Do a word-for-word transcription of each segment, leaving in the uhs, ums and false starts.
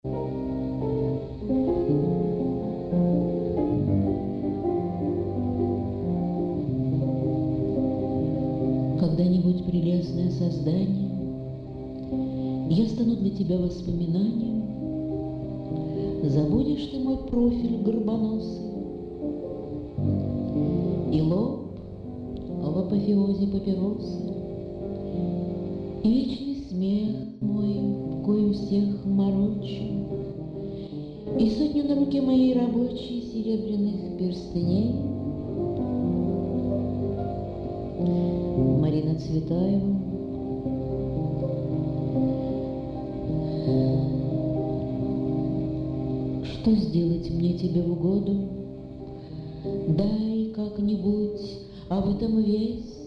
Когда-нибудь, прелестное создание, я стану для тебя воспоминанием. Забудешь ты мой профиль горбоносый и лоб в апофеозе папиросы, и вечный смех мой, кою всех морочу, и сотню на руке моей рабочей серебряных перстней. Марина Цветаева. Что сделать мне тебе в угоду? Дай как-нибудь об этом весть.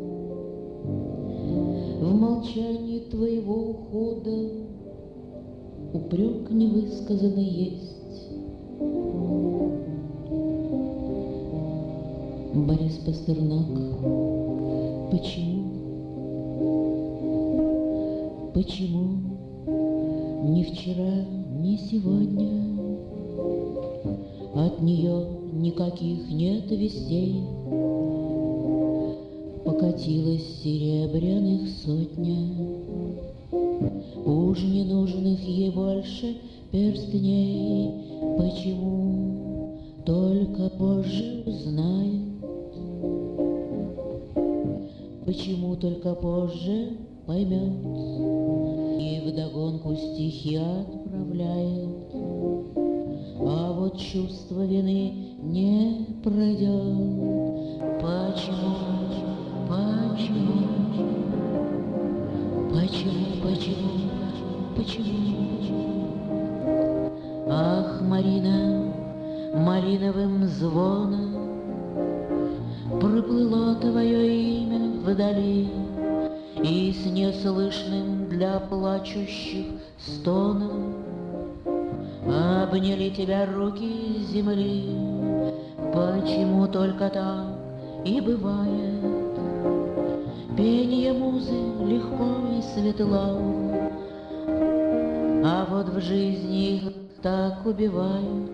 В молчании твоего ухода упрек невысказанный есть. Борис Пастернак. Почему? Почему ни вчера, ни сегодня от нее никаких нет вестей? Покатилась серебряных сотня, уж не нужных ей больше перстней. Почему только позже узнает? Почему только позже поймет и вдогонку стихи отправляет? А вот чувство вины не пройдет. Почему? Почему? Почему? Почему? Почему? Ах, Марина, малиновым звоном проплыло твое имя вдали, и с неслышным для плачущих стоном обняли тебя руки земли. Почему только так и бывает? Пение музы легко и светло, а вот в жизни их так убивают.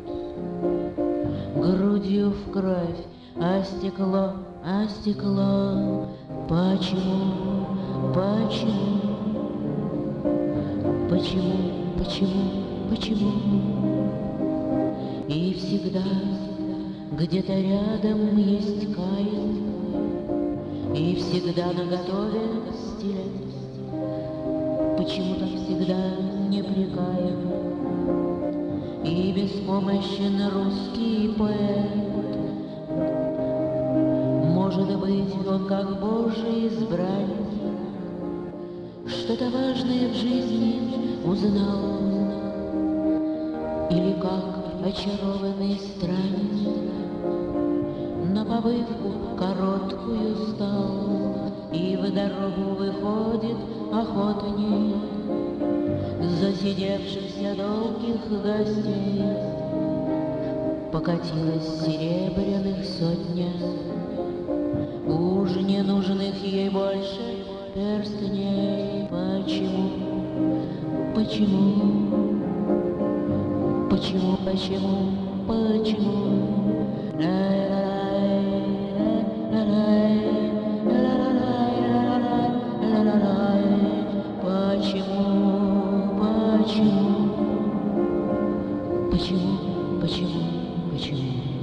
Грудью в кровь, а стекло, а стекло. Почему, почему, почему, почему, почему? И всегда где-то рядом есть Каин, и всегда наготове стилет. Почему так всегда непрекаем и беспомощен русский поэт? Может быть, он как Божий избранник что-то важное в жизни узнал, или как очарованный странник на побывку короткую стал, и в дорогу выходит охотник засидевшихся долгих гостей. Покатилась серебряных сотня, уж не нужных ей больше перстней. Почему? Почему? Почему? Почему? Почему? Почему? Почему? Почему? Почему?